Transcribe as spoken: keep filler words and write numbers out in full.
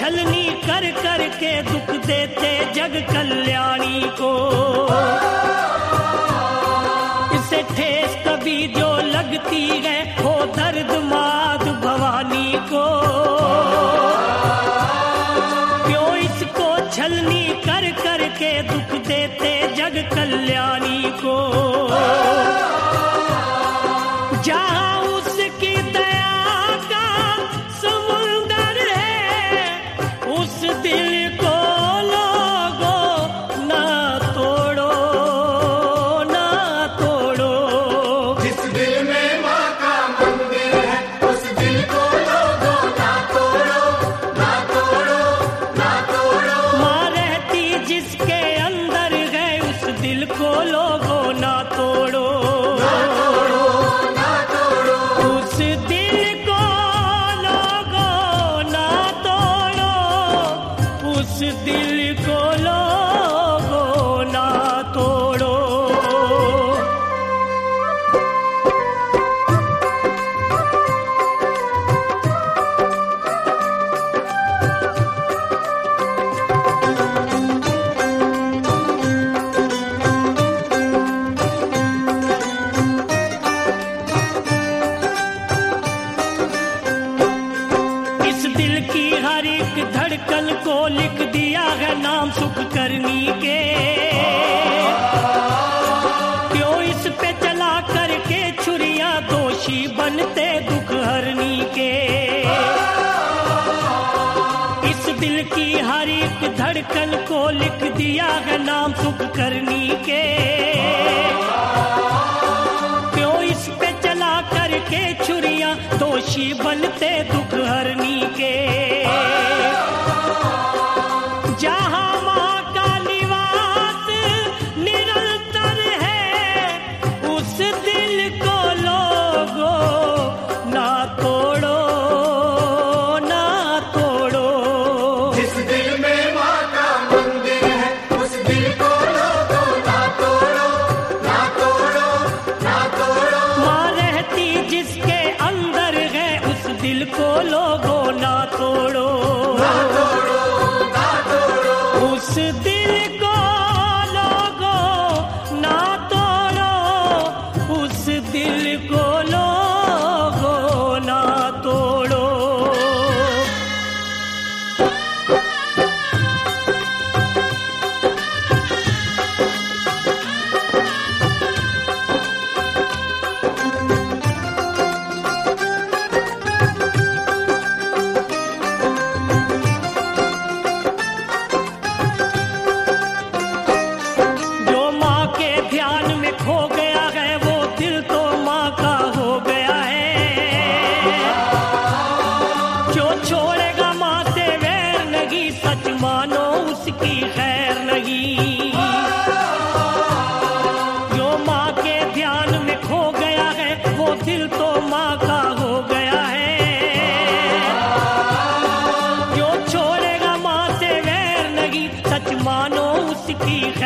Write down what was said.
छलनी कर कर के दुख देते जग कल्याणी को। इसे ठेस कभी जो लगती है हो दर्द मात भवानी को। क्यों इसको छलनी कर कर के दुख देते जग कल्याणी को। जहाँ उसकी दया का समुंदर है उस दिल को लोगों ना तोड़ो ना तोड़ो। जिस दिल में माँ का मंदिर है उस दिल को लोगों ना तोड़ो ना तोड़ो ना तोड़ो। माँ रहती जिसके अंदर है उस दिल को लोगों ना तोड़ो। उस दिल को लोगों ना तोड़ो। इस दिल की हर एक धड़कन को लिख दिया है नाम सुख करनी के। क्यों इस पे चला करके छुरियां दोषी बनते दुख हरनी के। इस दिल की हर एक धड़कन को लिख दिया है नाम सुख करनी के। क्यों इस पे चला करके छुरियां दोषी बनते दुख हरनी के। जहाँ माँ का निवास निरंतर है उस दिल को लोगों ना तोड़ो ना तोड़ो। जिस दिल में माँ का मंदिर है उस दिल को लोगों ना तोड़ो ना तोड़ो ना तोड़ो। माँ रहती जिसके अंदर है उस दिल को लोगों ना तोड़ो ना तोड़ो ना तोड़ो। उस दिल को लोगों ना तोड़ो उस दिल को लोगों ना तोड़ो। जो माँ के ध्यान में खो गया है वो दिल तो माँ का हो गया है। जो छोड़ेगा माँ से वैर नहीं सच मानो उसकी खैर नहीं। जो माँ के ध्यान में खो गया है वो दिल तो माँ का हो गया है। जो छोड़ेगा माँ से वैर नहीं सच मानो उसकी